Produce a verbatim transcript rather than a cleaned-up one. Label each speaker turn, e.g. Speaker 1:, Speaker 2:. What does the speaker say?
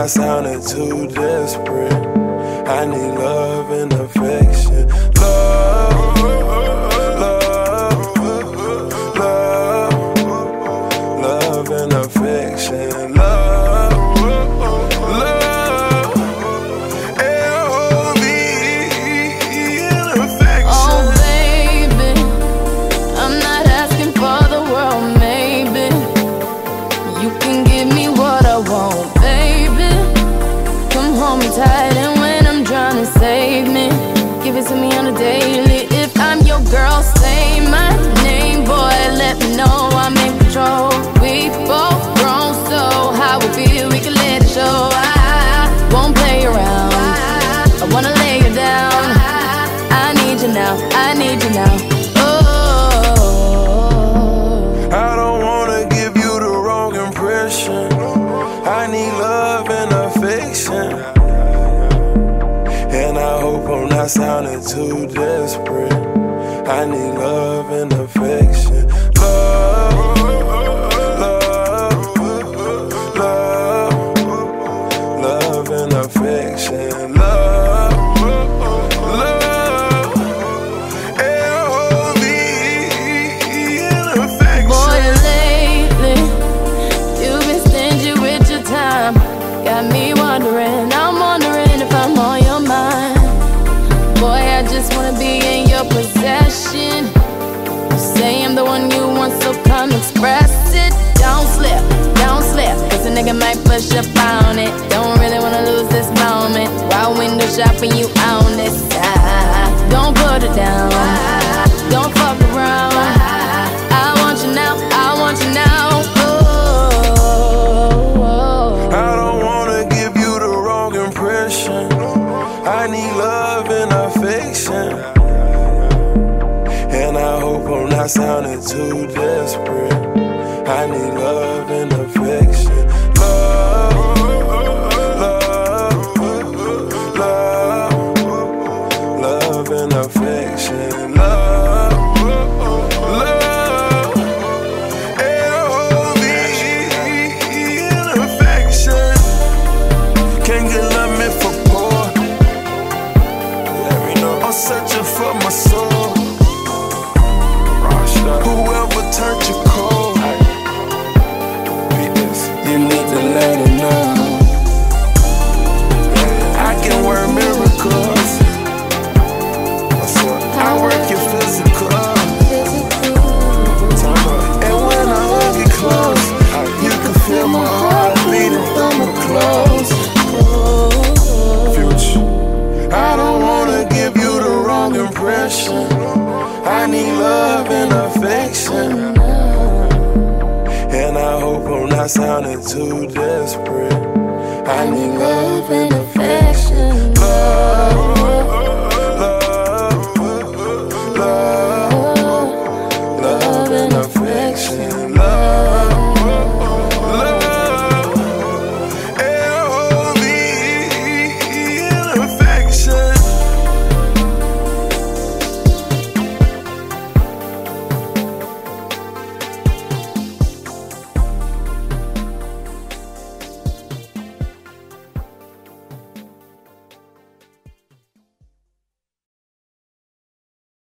Speaker 1: not sounding too desperate. I need love and affection. Love, love, love, love and affection. Love, love, L O V E and affection.
Speaker 2: Oh baby, I'm not asking for the world, maybe. You can give me what I want, baby. Come hold me tight, and when I'm trying to save me, give it to me on a daily. If I'm your girl, say my name, boy, let me know I'm in control. We both grown, so how we feel, we can let it show. I won't play around, I wanna lay you down. I need you now, I need you now. Oh,
Speaker 1: I don't wanna give you the wrong impression. I need love and affection. And I hope I'm not sounding too desperate. I need love and affection. Love, love, love, love and affection. Love, love, L O V E and affection.
Speaker 2: boy, lately you've been stingy with your time. Got me wondering, I'm wondering if I'm on your mind. Boy, I just wanna be in your possession. You say I'm the one you want, so come express it. Don't slip, don't slip, cause a nigga might push up on it. Don't really wanna lose this moment while window shopping, you own this side. Don't put it down, don't fuck around. I want you now, I want you now. Oh,
Speaker 1: I don't wanna give you the wrong impression. I need love and affection. And I hope I'm not sounding too desperate. I need love and affection. Love, love, love, love and affection. Love, love, L O V E and affection. Can't get love me for poor. Let me know. I'm searching for my soul. Whoever turned you cold, you need to let it know. I can work miracles. I work your physical. And when I hold you close, you can feel my heart beating through my clothes. Future, I don't wanna give you the wrong impression. I need love and affection. And I hope I'm not sounding too desperate. I need love and affection.